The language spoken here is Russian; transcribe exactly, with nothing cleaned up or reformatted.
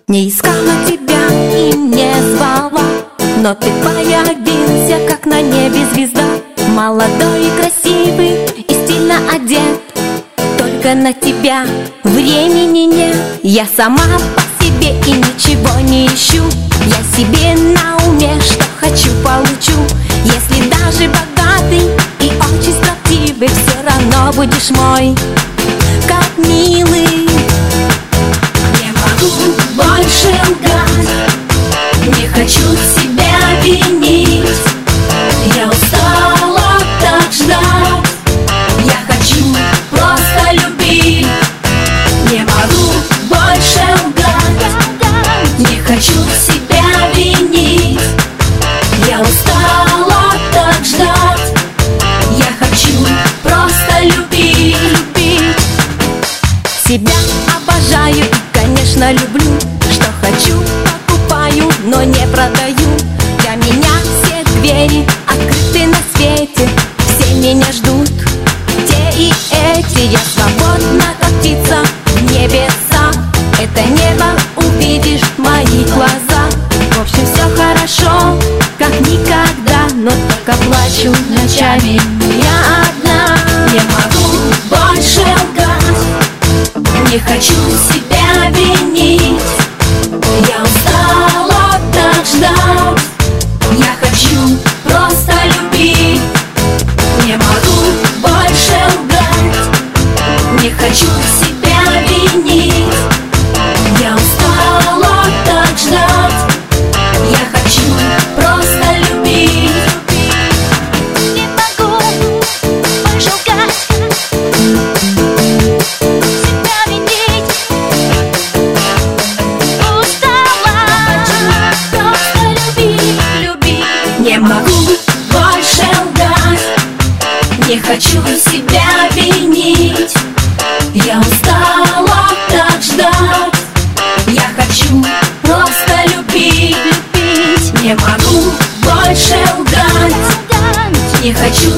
Не искала тебя и не звала, но ты появился, как на небе звезда. Молодой и красивый и стильно одет, только на тебя времени нет. Я сама по себе и ничего не ищу, я себе на уме, что хочу, получу. Если даже богатый и очень строптивый, все равно будешь мой, как милый. Не могу больше лгать, не хочу себя винить. Я устала так ждать, я хочу просто любить. Не могу больше лгать, не хочу себя винить. Я устала так ждать, я хочу просто любить. Себя обожаю и, конечно, люблю, что хочу, покупаю, но не продаю. Для меня все двери открыты на свете, все меня ждут, те и эти. Я свободна, как птица в небеса, это небо увидишь в моих глазах. В общем, все хорошо, как никогда, но только плачу ночами я одна. Не могу больше лгать, не хочу себя винить. Я устала так ждать, я хочу просто любить. Не могу больше лгать, не хочу себя винить. Я устала так ждать, я хочу просто любить. Не могу больше лгать, себя винить. Устала просто любить, любить. Не могу больше лгать, не хочу себя винить. Я устала так ждать, я хочу просто любить. любить. Не могу больше лгать, не хочу